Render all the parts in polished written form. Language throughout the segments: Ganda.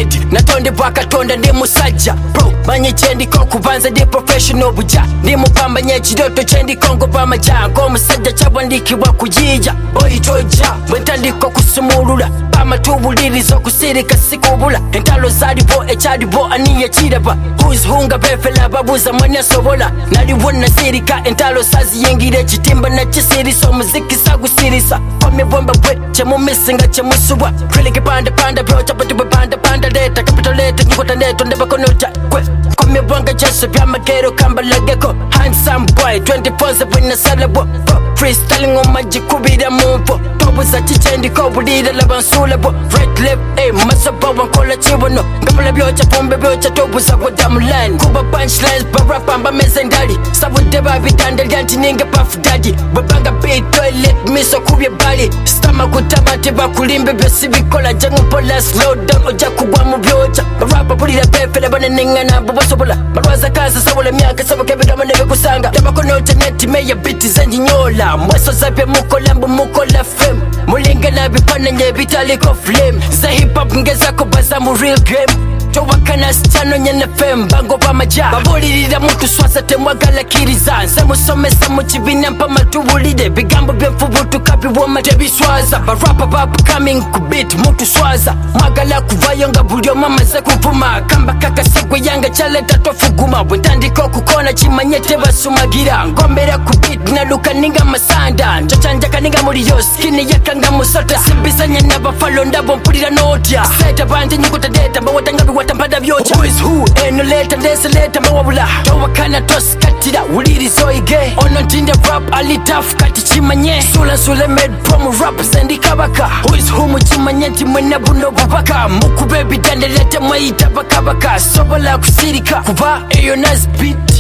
made natonde bwakatonda ndi musajja bro manye kyendiko kubanza ndi professional buja ndi mupambanya ekidoto kyendiko ngoba amaja ng'omusajja kyabwandikibwa kujija oyitoja bwe ntandika okusumulula amatubuliriza okusirika sikubula entalo zalibo ekyalibo aniye kiraba who's befela babuza mwani asobola naliwo nasirika entalo saziyingira ekitimba nakisirisa omuziki sagusirisa komibwemba bwe kyemumisinga kyemusubwa twilike panda byoca batibwe panda leta kapitoleta nyikota neto ndebakonoja kwe komibwanga jesu byamagero kambalageko handsome boy 24 bwenasalabo freestyling omagikubira mumpo tobuza kikyendiko bulira labansulabo right left masaba wankola kibono ngabula byoca pumbe byoca tobuza godamuline kuba punchlines barapa mbameze ndali sabudde babitandalya nti ninga puff daddy bwebanga beat toilet miso kubye bali stama kutama tebakulimbe byosibikola jangupola slow down oja kugwa mu byoca barapa bulira befele banenengana bobasobola balwaza kaza sabola myaka sabokebigama nebekusanga tabakonoca netimeya biti zenjinyola mweso zabye mukola mbu mukola fem mulingana bipananye bitaliko flame za hip hop ngezako baza mu real game towakana sityano nyene fem bango bamaja babulirira mutu swasa temwagala kiriza nse musomesa mu kibina mpama tubulire bigambo byenfubutu kabiwoma tebiswaza barapa bapcoming ku beat mutu swaza mwagala kuvayo nga buli omu amaze kuvuma kamba kakasegwe yanga kyaleta tofuguma bwe ntandika okukona kimanye tebasumagira ngombera ku beat naluka ninga masanda ncacanjaka ninga muliyo skini yakanga musota sibisanya nabafalo ndabo mpulira notya seta banje nyikuta deta mbawatanga biwatampada byoca who is who eno leta ndese leta mawabula towakana tosikatira wuliriza oyige ono ntinde rap alitafu kati kimanye sula made promo rap zendi kabaka who is who mukimanye nti mwena buno bubaka mukube bidandelete mweyita bakabaka sobola kusirika kuba eyo nasbeat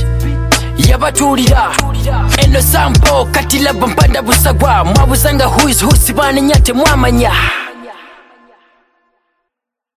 yabatulira eno sampo kati labo mpanda busagwa mwabuzanga who is who sibane nyate mwamanya